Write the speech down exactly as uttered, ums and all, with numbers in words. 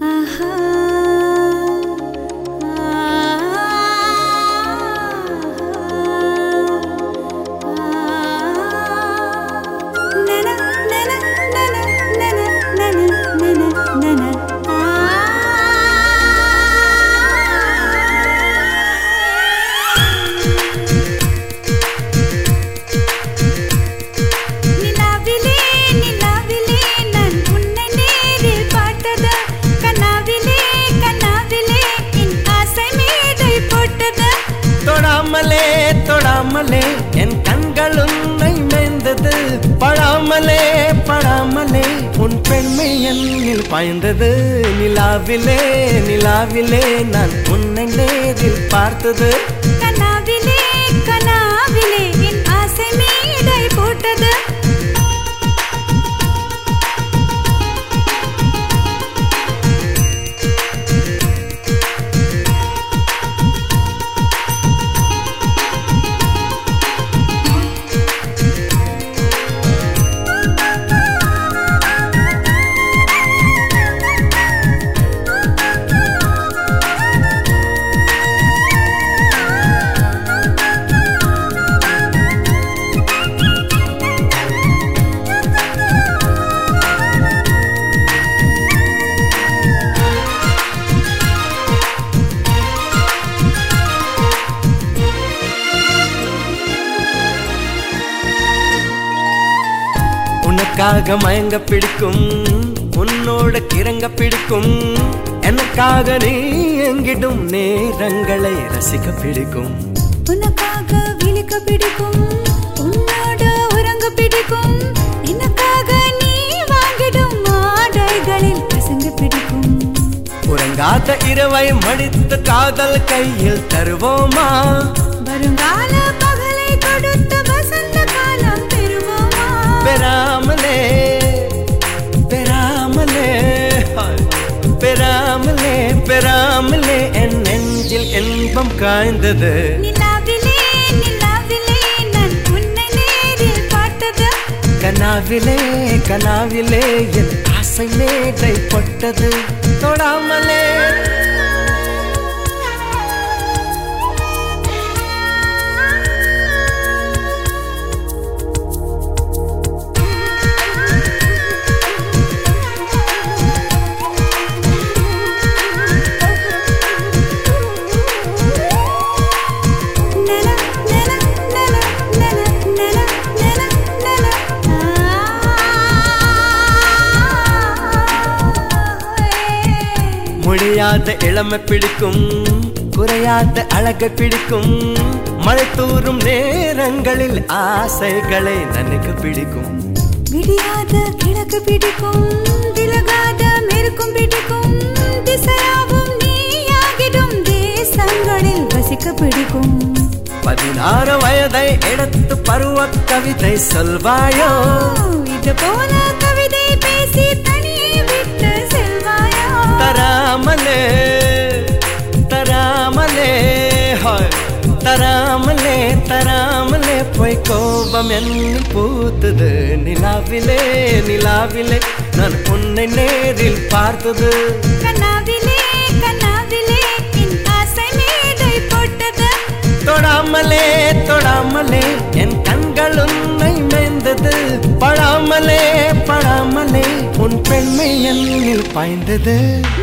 தொடாமலே என் கண்கள் உன்னை மேய்ந்தது, படாமலே படாமலே உன் பெண்மை என்னில் பாய்ந்தது. நிலாவிலே நிலாவிலே நான் உன்னை நேரில் பார்த்தது, கனாவிலே கனாவிலே என் ஆசை மேடை போட்டது. உனக்காக மயங்க பிடிக்கும், உன்னோட கிறங்க பிடிக்கும், எனக்காக நீ எங்கிடும் நேரங்களை ரசிக்க பிடிக்கும். உனக்காக விழிக்க பிடிக்கும், உன்னோட உறங்க பிடிக்கும், எனக்காக நீ வாங்கிடும் ஆடைகளில் பசங்க பிடிக்கும். உறங்காத இரவை மடித்த காதல் கையில் தருவோமா, வருங்கால பகலை கொடுத்த வசந்த காலம் பெறுவோமா. பெறாமலே பெறாமலே பெறாமலே பெறாமலே என் நெஞ்சில் இன்பம் காய்ந்தது. நிலாவிலே நிலாவிலே நான் உன்னை நேரில் பார்த்தது, கனாவிலே கனாவிலே என் ஆசை மேடை போட்டது. தொடாமலே முடியாத இளமை பிடிக்கும், குறையாத அழகை பிடிக்கும், மழை தூரும் நேரங்களில் ஆசைகளை நனைக்க பிடிக்கும். விடியாத கிழக்கு பிடிக்கும், விலகாத மேற்கும் பிடிக்கும், திசையாவும் நீயாகிடும் தேசங்களில் வசிக்க பிடிக்கும். பதினாறு வயதை எடுத்து பருவ கவிதை சொல்வாயோ, இது போல கவிதை பேசி தனியே விட்டு செல்வாயோ. தராமலே தராமலே தராமலே தராமலே போய் கோபம் என்ன பூத்தது. நிலாவிலே நிலாவிலே நான் உன்னை நேரில் பார்த்தது, கனாவிலே கனாவிலே என் ஆசை மேடை போட்டது. தொடாமலே தொடாமலே என் கண்கள் உன்னை மேய்ந்தது, படாமலே படாமலே உன் பெண்மை என்னில் பாய்ந்தது.